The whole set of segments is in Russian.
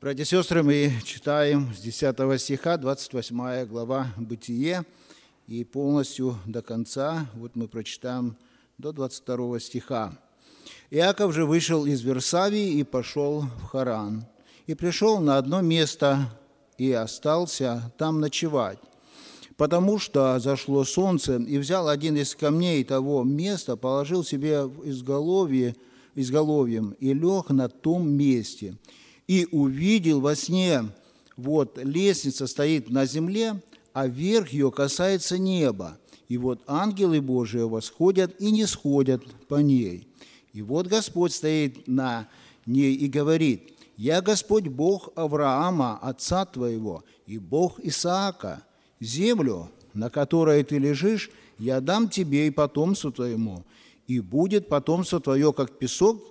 Братья и сестры, мы читаем с 10 стиха, 28 глава Бытие, и полностью до конца, вот мы прочитаем до 22 стиха. «Иаков же вышел из Вирсавии и пошел в Харан, и пришел на одно место, и остался там ночевать, потому что зашло солнце, и взял один из камней того места, положил себе изголовьем и лег на том месте». И увидел во сне, вот лестница стоит на земле, а верх ее касается неба. И вот ангелы Божии восходят и не сходят по ней. И вот Господь стоит на ней и говорит: «Я Господь Бог Авраама, отца твоего, и Бог Исаака. Землю, на которой ты лежишь, я дам тебе и потомству твоему, и будет потомство твое, как песок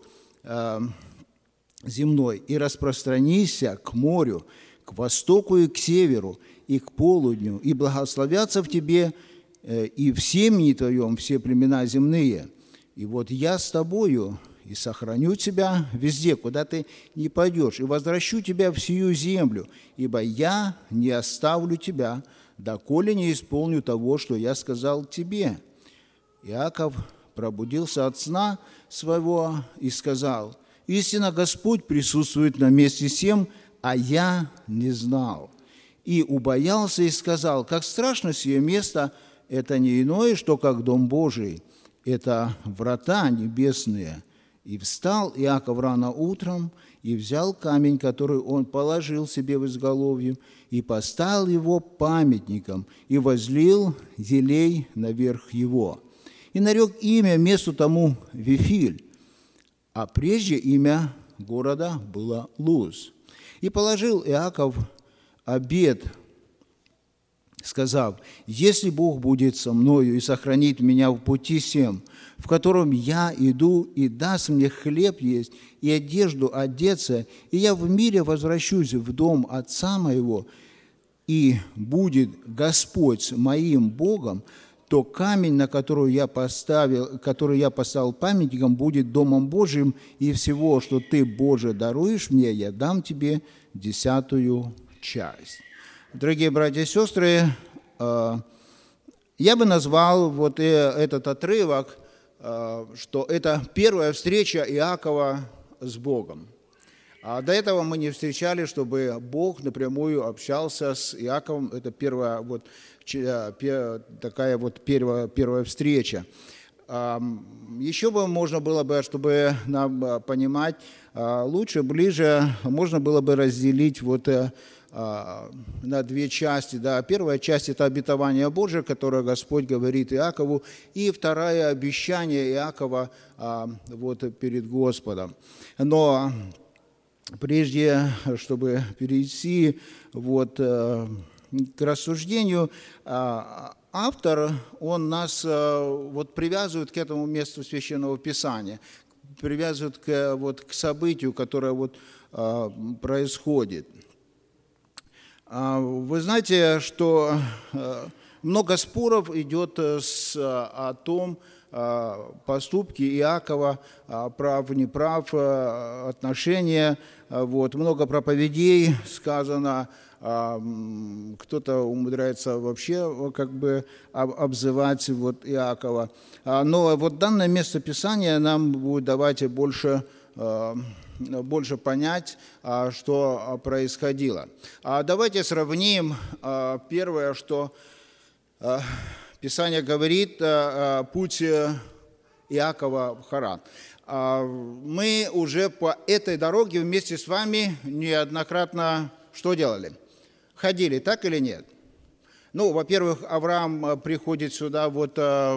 земной, и распространися к морю, к востоку и к северу, и к полудню, и благословятся в тебе и в семени твоем все племена земные. И вот я с тобою, и сохраню тебя везде, куда ты не пойдешь, и возвращу тебя в сию землю, ибо я не оставлю тебя, доколе не исполню того, что я сказал тебе». Иаков пробудился от сна своего и сказал: «Истинно Господь присутствует на месте сем, а я не знал. И убоялся и сказал: как страшно сие место, это не иное, что как дом Божий, это врата небесные». И встал Иаков рано утром, и взял камень, который он положил себе в изголовье, и поставил его памятником, и возлил елей наверх его. И нарек имя месту тому Вифиль, а прежде имя города было Луз. И положил Иаков обет, сказав: «Если Бог будет со мною и сохранит меня в пути сем, в котором я иду, и даст мне хлеб есть и одежду одеться, и я в мире возвращусь в дом отца моего, и будет Господь моим Богом, то камень, на который я поставил памятником, будет домом Божьим, и всего, что ты, Боже, даруешь мне, я дам тебе 10 часть». Дорогие братья и сестры, я бы назвал вот этот отрывок, что это первая встреча Иакова с Богом. А до этого мы не встречали, чтобы Бог напрямую общался с Иаковом. Это первая встреча. Еще бы можно было бы, чтобы нам понимать лучше, ближе, можно было бы разделить на две части. Да. Первая часть – это обетование Божие, которое Господь говорит Иакову, и второе – обещание Иакова перед Господом. Но прежде, чтобы перейти к рассуждению, автор, он нас привязывает к этому месту Священного Писания, привязывает к событию, которое происходит. Вы знаете, что много споров идет о том, поступки Иакова, прав, неправ, отношения. Много проповедей сказано, кто-то умудряется вообще обзывать Иакова. Но данное место Писания нам будет давать больше понять, что происходило. Давайте сравним первое, что Писание говорит, путь Иакова в Харан. Мы уже по этой дороге вместе с вами неоднократно что делали? Ходили, так или нет? Во-первых, Авраам приходит сюда в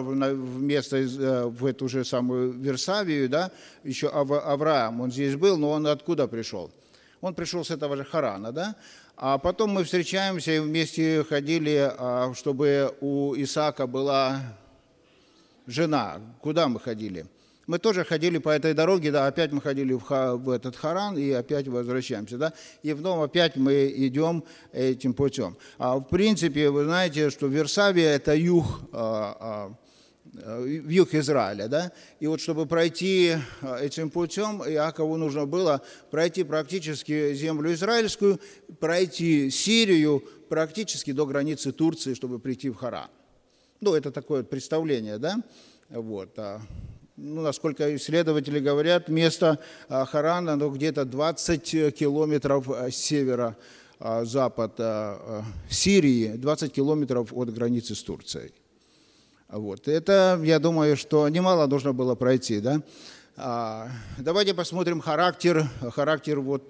эту же самую Вирсавию, да? Еще Авраам, он здесь был, но он откуда пришел? Он пришел с этого же Харана, да? А потом мы встречаемся и вместе ходили, чтобы у Исаака была жена. Куда мы ходили? Мы тоже ходили по этой дороге, да, опять мы ходили в этот Харан и опять возвращаемся, да, и вновь опять мы идем этим путем. В принципе, вы знаете, что Вирсавия – это юг в юг Израиля. Да? И вот чтобы пройти этим путем, Иакову нужно было пройти практически землю израильскую, пройти Сирию практически до границы Турции, чтобы прийти в Харан. Ну, это такое представление, да? Вот. Ну, насколько исследователи говорят, место Харана, где-то 20 километров с севера-запад Сирии, 20 километров от границы с Турцией. Вот. Это, я думаю, что немало нужно было пройти. Да? Давайте посмотрим характер вот,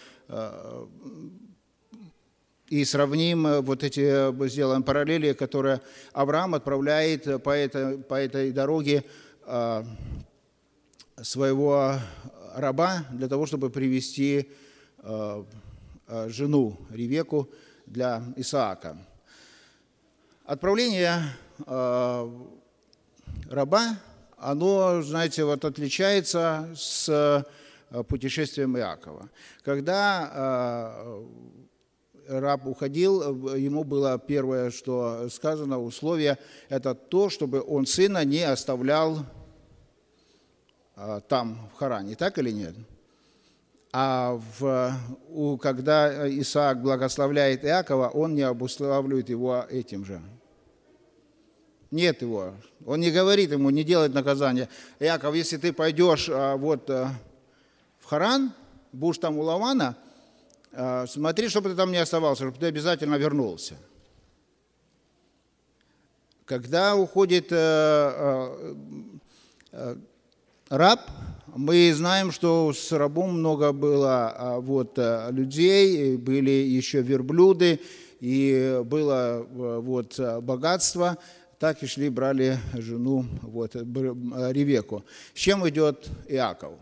и сравним вот эти, сделаем параллели, которые Авраам отправляет по этой дороге своего раба для того, чтобы привести жену Ревеку для Исаака. Отправление раба, оно, знаете, вот отличается с путешествием Иакова. Когда раб уходил, ему было первое, что сказано, условие, это то, чтобы он сына не оставлял там, в Харане. Так или нет? А когда Исаак благословляет Иакова, он не обуславливает его этим же. Нет его. Он не говорит ему, не делает наказание. Иаков, если ты пойдешь в Харан, будешь там у Лавана, смотри, чтобы ты там не оставался, чтобы ты обязательно вернулся. Когда уходит раб, мы знаем, что с рабом много было людей, были еще верблюды, и было богатство. Так и шли, брали жену Ревеку. С чем идет Иаков?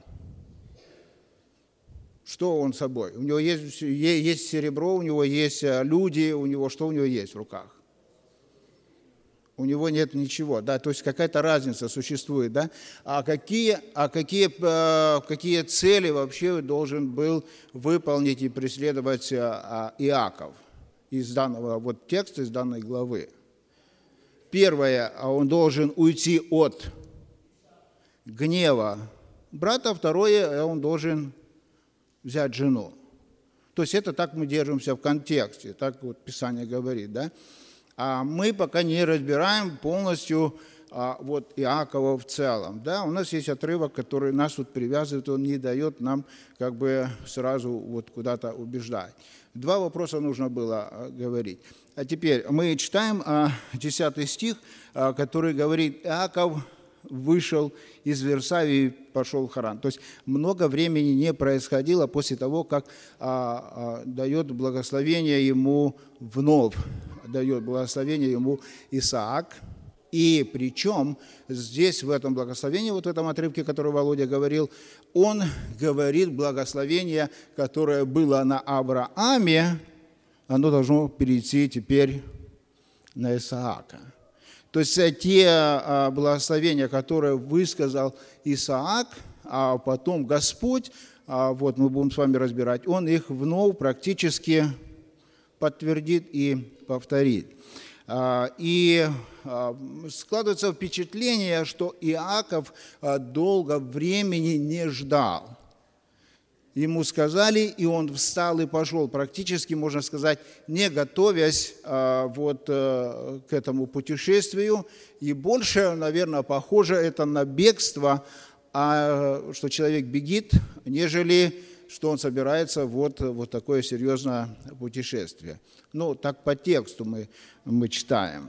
Что он с собой? У него есть серебро, у него есть люди, что у него есть в руках? У него нет ничего, да, то есть какая-то разница существует, да. А какие цели вообще должен был выполнить и преследовать Иаков из данного текста, из данной главы? Первое, он должен уйти от гнева брата, второе, он должен взять жену. То есть это так мы держимся в контексте, так вот Писание говорит, да. А мы пока не разбираем полностью Иакова в целом. Да? У нас есть отрывок, который нас привязывает, он не дает нам сразу куда-то убеждать. Два вопроса нужно было говорить. А теперь мы читаем 10 стих, который говорит: Иаков вышел из Вирсавии и пошел в Харан. То есть много времени не происходило после того, как дает благословение ему вновь. Дает благословение ему Исаак. И причем здесь, в этом благословении, в этом отрывке, который Володя говорил, он говорит благословение, которое было на Аврааме, оно должно перейти теперь на Исаака. То есть те благословения, которые высказал Исаак, а потом Господь, мы будем с вами разбирать, он их вновь практически подтвердит и повторит. И складывается впечатление, что Иаков долго времени не ждал. Ему сказали, и он встал и пошел, практически, можно сказать, не готовясь к этому путешествию. И больше, наверное, похоже это на бегство, что человек бегит, нежели что он собирается вот такое серьезное путешествие. Ну, так по тексту мы читаем.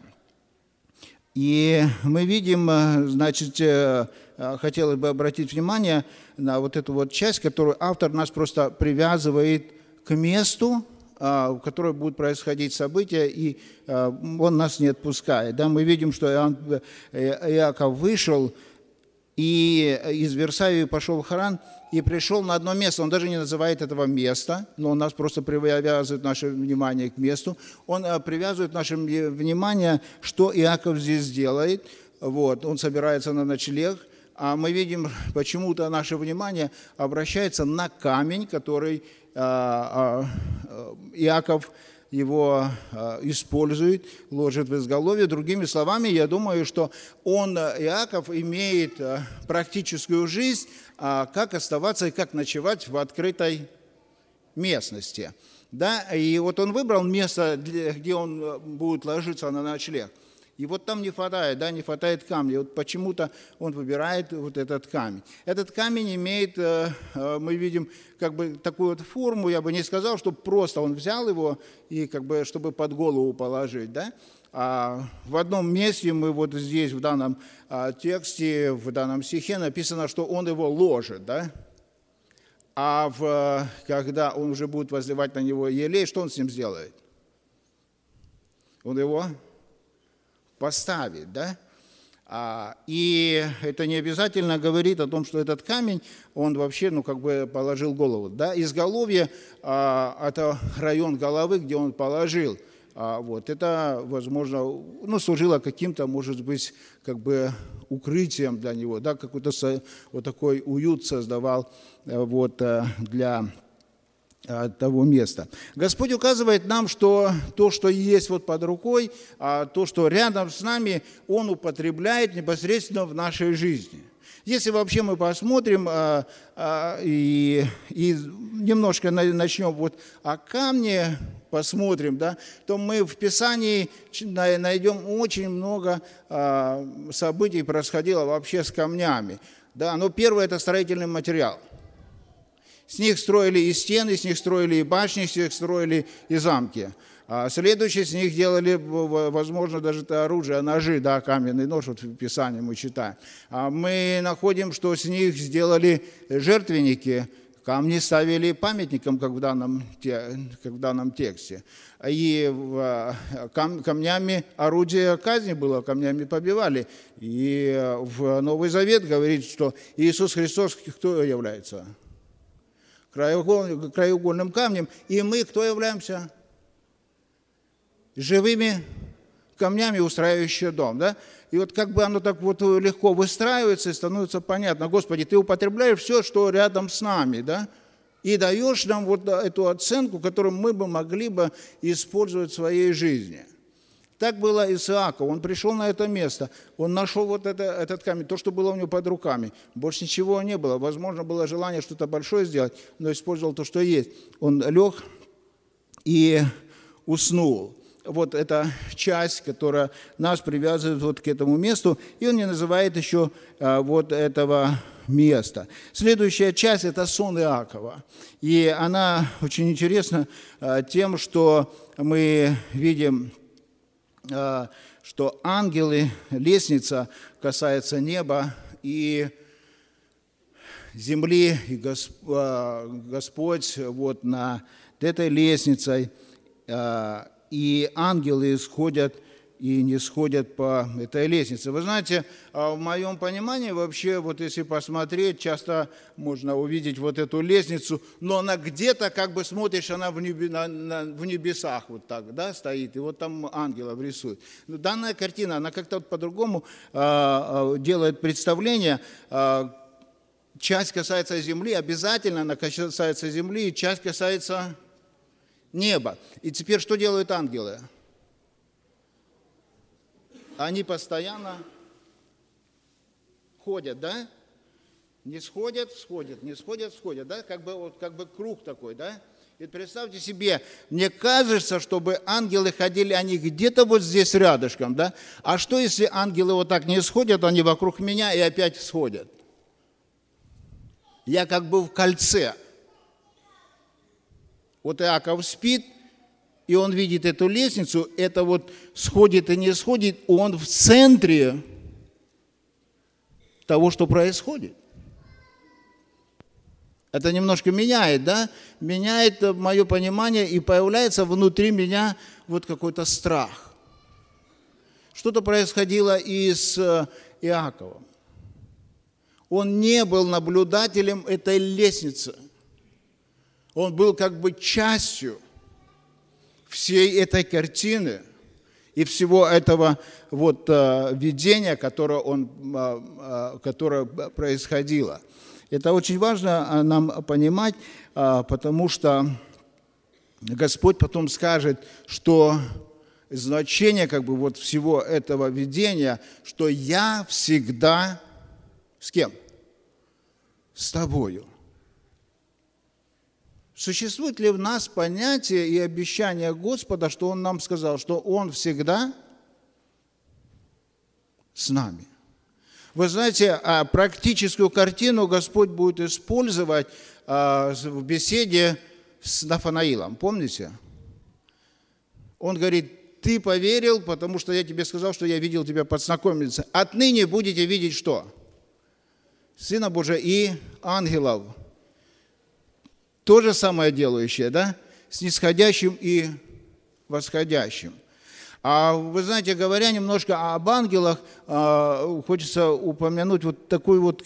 И мы видим, значит, хотелось бы обратить внимание на эту часть, которую автор нас просто привязывает к месту, в котором будут происходить события, и он нас не отпускает. Да, мы видим, что Иаков вышел и из Вирсавии пошел в Харан, и пришел на одно место. Он даже не называет этого места, но он нас просто привязывает наше внимание к месту. Он привязывает наше внимание, что Иаков здесь делает. Он собирается на ночлег, а мы видим, почему-то наше внимание обращается на камень, который Иаков его использует, ложит в изголовье. Другими словами, я думаю, что Иаков, имеет практическую жизнь, как оставаться и как ночевать в открытой местности. Да? И вот он выбрал место, где он будет ложиться на ночлег. И вот там не хватает камня. Вот почему-то он выбирает вот этот камень. Этот камень имеет, мы видим, как бы такую вот форму, я бы не сказал, что просто он взял его и как бы, чтобы под голову положить, да? А в одном месте мы вот здесь в данном тексте, в данном стихе написано, что он его ложит, да? А когда он уже будет возливать на него елей, что он с ним сделает? Он его поставит, да? И это не обязательно говорит о том, что этот камень, он вообще, как бы положил голову, да? Изголовье – это район головы, где он положил. Вот это, возможно, служило каким-то, может быть, как бы укрытием для него, да? Какой-то вот такой уют создавал вот для того места. Господь указывает нам, что то, что есть вот под рукой, то, что рядом с нами, Он употребляет непосредственно в нашей жизни. Если вообще мы посмотрим и немножко начнем вот о камне, посмотрим, да, то мы в Писании найдем очень много событий, происходило вообще с камнями. Да, но первое – это строительный материал. С них строили и стены, с них строили и башни, с них строили и замки. А следующее, с них делали, возможно, даже это оружие, ножи, да, каменный нож, вот в Писании мы читаем. Мы находим, что с них сделали жертвенники, камни ставили памятником, как в данном тексте. И камнями орудие казни было, камнями побивали. И в Новый Завет говорит, что Иисус Христос кто является? Краеугольным камнем. И мы кто являемся? Живыми камнями, устраивающие дом. Да? И вот как бы оно так вот легко выстраивается и становится понятно. Господи, Ты употребляешь все, что рядом с нами, да? И даешь нам вот эту оценку, которую мы бы могли бы использовать в своей жизни. Так было и с Иаковом. Он пришел на это место, он нашел вот этот камень, то, что было у него под руками. Больше ничего не было. Возможно, было желание что-то большое сделать, но использовал то, что есть. Он лег и уснул. Вот эта часть, которая нас привязывает вот к этому месту, и он не называет еще вот этого места. Следующая часть – это сон Иакова. И она очень интересна тем, что мы видим, что ангелы, лестница касается неба и земли, и Господь вот над этой лестницей, и ангелы сходят и не сходят по этой лестнице. Вы знаете, в моем понимании вообще, вот если посмотреть, часто можно увидеть вот эту лестницу, но она где-то, как бы смотришь, она в небесах вот так, да, стоит, и вот там ангелов рисует. Но данная картина, она как-то вот по-другому делает представление. Часть касается земли, обязательно она касается земли, и часть касается неба. И теперь что делают ангелы? Они постоянно ходят, да? Не сходят, сходят, не сходят, сходят, да? Как бы круг такой, да? И представьте себе, мне кажется, чтобы ангелы ходили, они где-то вот здесь рядышком, да? А что, если ангелы вот так не сходят, они вокруг меня и опять сходят? Я как бы в кольце. Вот Иаков спит, и он видит эту лестницу, это вот сходит и не сходит, он в центре того, что происходит. Это немножко меняет, да? Меняет мое понимание, и появляется внутри меня вот какой-то страх. Что-то происходило и с Иаковом. Он не был наблюдателем этой лестницы. Он был как бы частью всей этой картины и всего этого вот видения, которое происходило. Это очень важно нам понимать, потому что Господь потом скажет, что значение вот всего этого видения, что я всегда с кем? С тобою. Существует ли в нас понятие и обещание Господа, что Он нам сказал, что Он всегда с нами? Вы знаете, практическую картину Господь будет использовать в беседе с Нафанаилом. Помните? Он говорит: ты поверил, потому что я тебе сказал, что я видел тебя под знакомицей. Отныне будете видеть что? Сына Божия и ангелов. То же самое делающее, да? Снисходящим и восходящим. А вы знаете, говоря немножко об ангелах, хочется упомянуть вот такое вот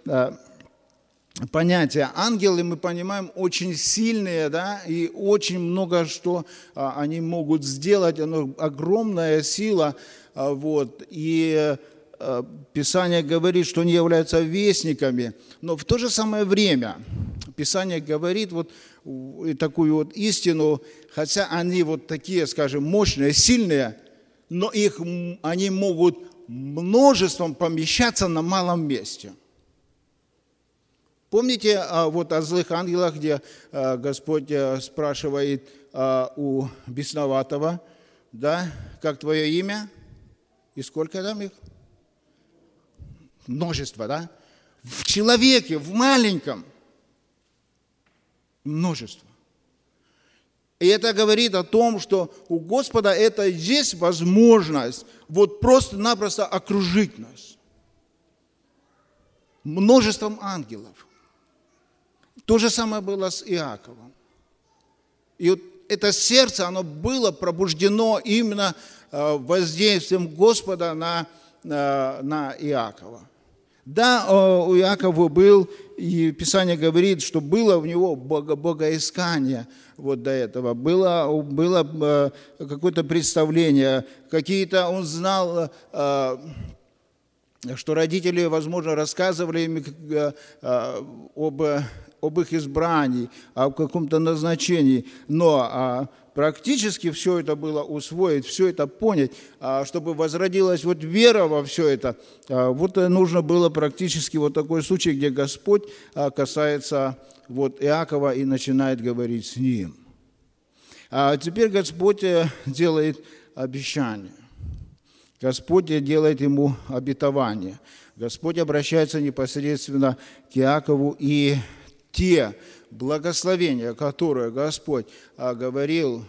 понятие. Ангелы, мы понимаем, очень сильные, да, и очень много что они могут сделать, огромная сила, вот, и Писание говорит, что они являются вестниками, но в то же самое время Писание говорит вот такую вот истину, хотя они вот такие, скажем, мощные, сильные, но они могут множеством помещаться на малом месте. Помните вот о злых ангелах, где Господь спрашивает у бесноватого, да, как твое имя? И сколько там их? Множество, да? В человеке, в маленьком. Множество. И это говорит о том, что у Господа это есть возможность вот просто-напросто окружить нас. Множеством ангелов. То же самое было с Иаковом. И вот это сердце, оно было пробуждено именно воздействием Господа на Иакова. Да, у Иакова был, и Писание говорит, что было в него богоискание вот до этого. Было какое-то представление, он знал, что родители, возможно, рассказывали им об их избрании, о каком-то назначении, но практически все это было усвоить, все это понять, чтобы возродилась вот вера во все это. Вот нужно было практически вот такой случай, где Господь касается вот Иакова и начинает говорить с ним. А теперь Господь делает обещание. Господь делает ему обетование. Господь обращается непосредственно к Иакову, и те благословения, которые Господь говорил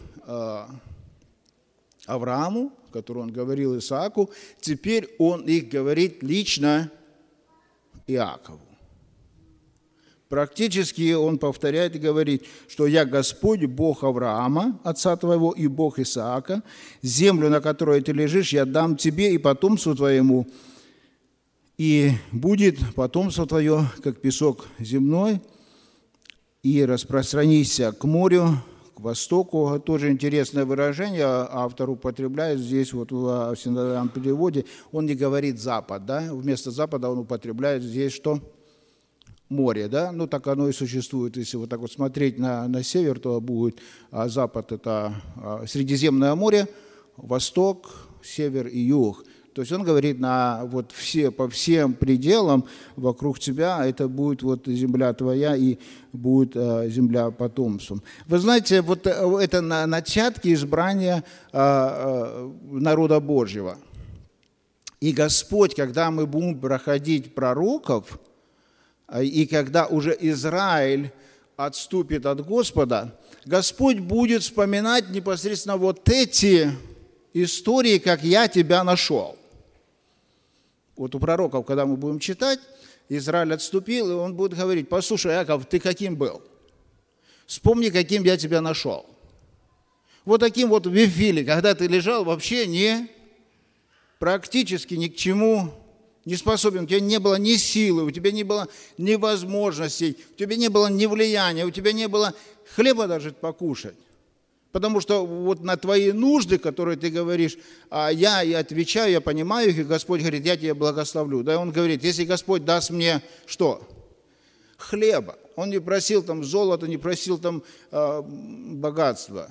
Аврааму, которые Он говорил Исааку, теперь Он их говорит лично Иакову. Практически Он повторяет и говорит, что «Я Господь, Бог Авраама, отца твоего, и Бог Исаака, землю, на которой ты лежишь, я дам тебе и потомству твоему, и будет потомство твое, как песок земной, и распространися к морю, к востоку». Тоже интересное выражение автор употребляет здесь, вот в синодальном переводе. Он не говорит «запад», да? Вместо «запада» он употребляет здесь что? Море, да? Ну, так оно и существует. Если вот так вот смотреть на север, то будет запад – это Средиземное море, восток, север и юг. То есть он говорит по всем пределам вокруг тебя, это будет вот земля твоя и будет земля потомством. Вы знаете, вот это начатки избрания народа Божьего. И Господь, когда мы будем проходить пророков, и когда уже Израиль отступит от Господа, Господь будет вспоминать непосредственно вот эти истории, как я тебя нашел. Вот у пророков, когда мы будем читать, Израиль отступил, и он будет говорить: послушай, Иаков, ты каким был? Вспомни, каким я тебя нашел. Вот таким вот в Вифиле, когда ты лежал, вообще практически ни к чему не способен, у тебя не было ни силы, у тебя не было ни возможностей, у тебя не было ни влияния, у тебя не было хлеба даже покушать. Потому что вот на твои нужды, которые ты говоришь, я и отвечаю, я понимаю их, и Господь говорит: я тебя благословлю. Да, Он говорит: если Господь даст мне что? Хлеба. Он не просил там золота, не просил там богатства.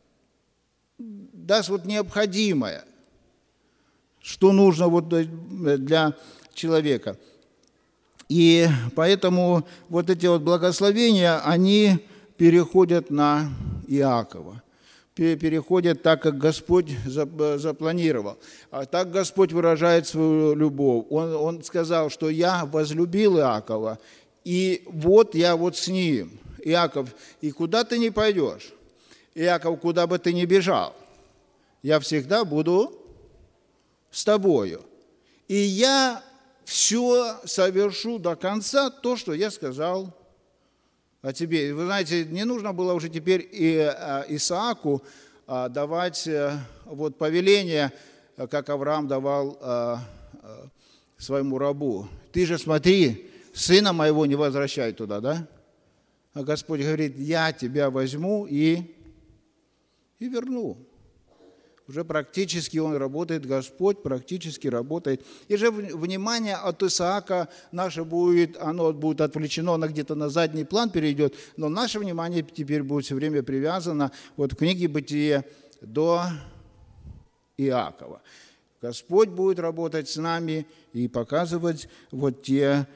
Даст вот необходимое, что нужно вот для человека. И поэтому вот эти вот благословения, они переходят на Иакова. Переходят так, как Господь запланировал. А так Господь выражает свою любовь. Он сказал, что я возлюбил Иакова, и вот я вот с ним. Иаков, и куда ты не пойдешь? Иаков, куда бы ты ни бежал, я всегда буду с тобою. И я все совершу до конца то, что я сказал о тебе. Вы знаете, не нужно было уже теперь Исааку давать вот повеление, как Авраам давал своему рабу. Ты же смотри, сына моего не возвращай туда, да? А Господь говорит, я тебя возьму и верну. Уже практически он работает, Господь практически работает. И же внимание от Исаака наше будет, оно будет отвлечено, оно где-то на задний план перейдет, но наше внимание теперь будет все время привязано вот в книге «Бытие» до Иакова. Господь будет работать с нами и показывать вот те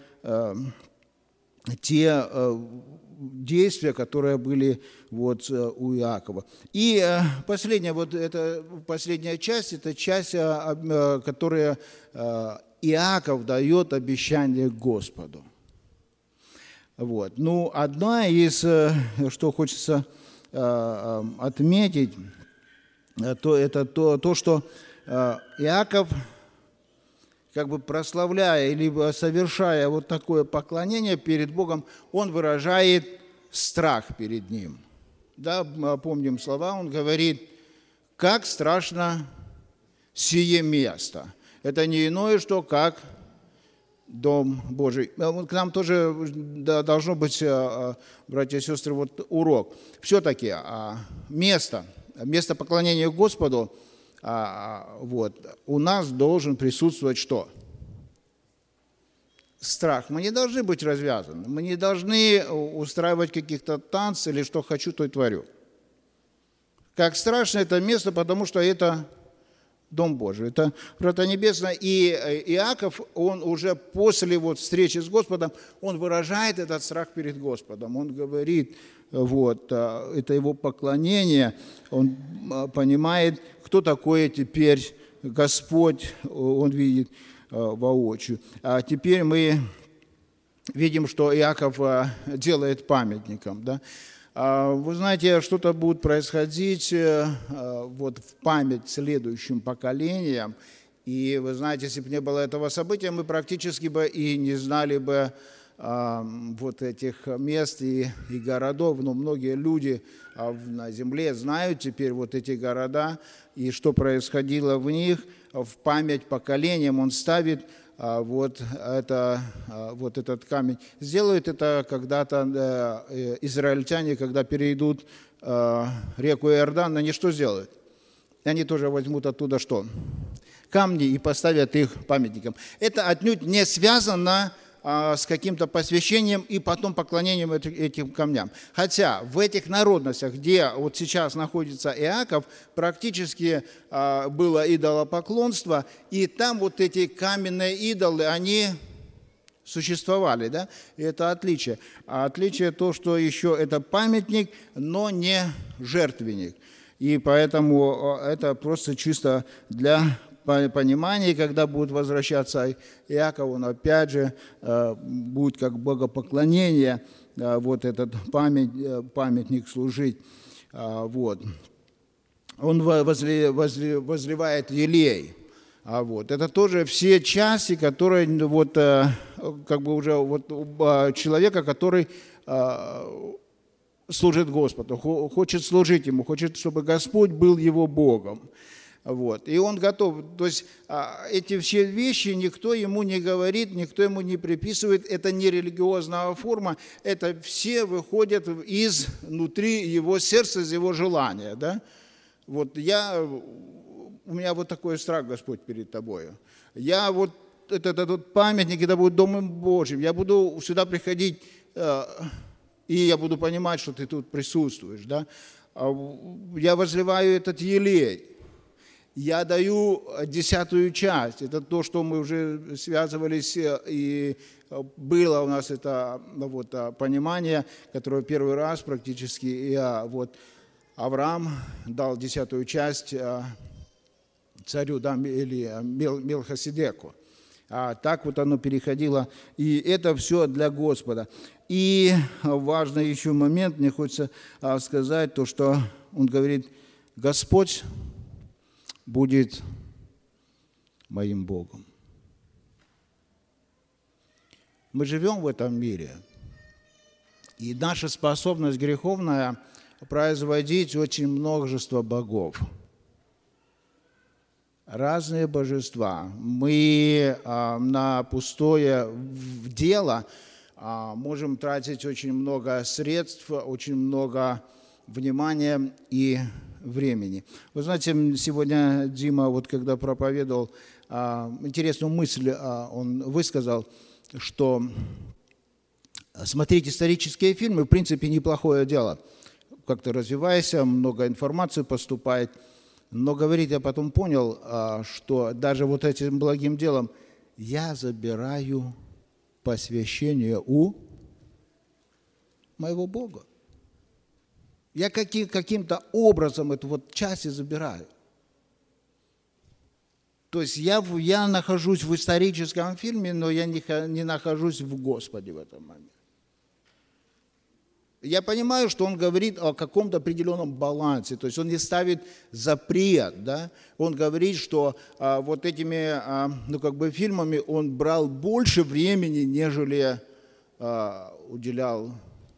действия, которые были вот у Иакова. И последняя часть, это часть, которая Иаков дает обещание Господу. Вот. Ну, одна из, что хочется отметить, это то, что Иаков, как бы прославляя, либо совершая вот такое поклонение перед Богом, он выражает страх перед Ним. Да, помним слова, он говорит, как страшно сие место. Это не иное, что как Дом Божий. К нам тоже должно быть, братья и сестры, вот урок. Все-таки место поклонения Господу, вот, у нас должен присутствовать что? Страх. Мы не должны быть развязаны. Мы не должны устраивать каких-то танцев или что хочу, то и творю. Как страшно это место, потому что это Дом Божий. Это Врата Небесные. И Иаков, он уже после вот встречи с Господом, он выражает этот страх перед Господом. Он говорит, вот, это его поклонение. Он понимает, кто такой теперь Господь, он видит воочию. А теперь мы видим, что Иаков делает памятником. Да? Вы знаете, что-то будет происходить вот в память следующим поколениям. И вы знаете, если бы не было этого события, мы практически бы и не знали бы вот этих мест и городов. Но многие люди на земле знают теперь вот эти города и что происходило в них. В память поколениям он ставит вот этот камень. Сделают это когда-то израильтяне, когда перейдут реку Иордан, они что сделают? Они тоже возьмут оттуда что? Камни и поставят их памятником. Это отнюдь не связано с каким-то посвящением и потом поклонением этим камням. Хотя в этих народностях, где вот сейчас находится Иаков, практически было идолопоклонство, и там вот эти каменные идолы, они существовали, да? И это отличие. А отличие то, что еще это памятник, но не жертвенник. И поэтому это просто чисто для понимании, когда будет возвращаться Иаков, он опять же будет как богопоклонение, вот этот памятник служить. Вот. Он возливает елей. Вот. Это тоже все части, которые вот, как бы уже вот, человека, который служит Господу, хочет служить Ему, хочет, чтобы Господь был его Богом. Вот. И он готов. То есть эти все вещи никто ему не говорит, никто ему не приписывает. Это не религиозная форма. Это все выходят изнутри его сердца, из его желания. Да? Вот у меня вот такой страх, Господь, перед тобою. Я вот этот памятник, это будет Домом Божьим. Я буду сюда приходить и я буду понимать, что ты тут присутствуешь, да? Я возливаю этот елей, я даю 10 часть, это то, что мы уже связывались, и было у нас это вот, понимание, которое первый раз практически Авраам дал 10 часть царю, да, или Мелхиседеку. Так вот оно переходило, и это все для Господа. И важный еще момент, мне хочется сказать, то, что он говорит: Господь будет моим Богом. Мы живем в этом мире, и наша способность греховная производить очень множество богов. Разные божества. Мы на пустое дело можем тратить очень много средств, очень много внимания и времени. Вы знаете, сегодня Дима, вот когда проповедовал, интересную мысль он высказал, что смотреть исторические фильмы, в принципе, неплохое дело. Как-то развивайся, много информации поступает. Но, говорит, я потом понял, что даже вот этим благим делом я забираю посвящение у моего Бога. Я каким-то образом эту вот часть и забираю. То есть я нахожусь в историческом фильме, но я не нахожусь в Господе в этом моменте. Я понимаю, что он говорит о каком-то определенном балансе, то есть он не ставит запрет, да? Он говорит, что вот этими фильмами он брал больше времени, нежели уделял,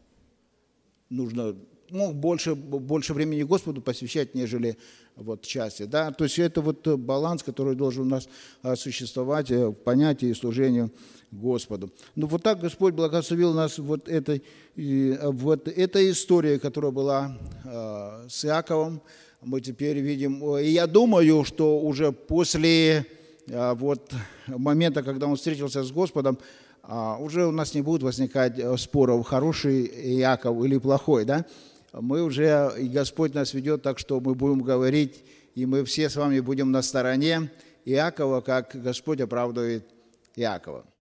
мог больше времени Господу посвящать, нежели вот части, да? То есть это вот баланс, который должен у нас существовать в понятии и служении Господу. Ну вот так Господь благословил нас вот этой историей, которая была с Иаковом. Мы теперь видим, и я думаю, что уже после вот момента, когда он встретился с Господом, уже у нас не будет возникать споров, хороший Иаков или плохой, да? Мы уже, и Господь нас ведет так, что мы будем говорить, и мы все с вами будем на стороне Иакова, как Господь оправдывает Иакова.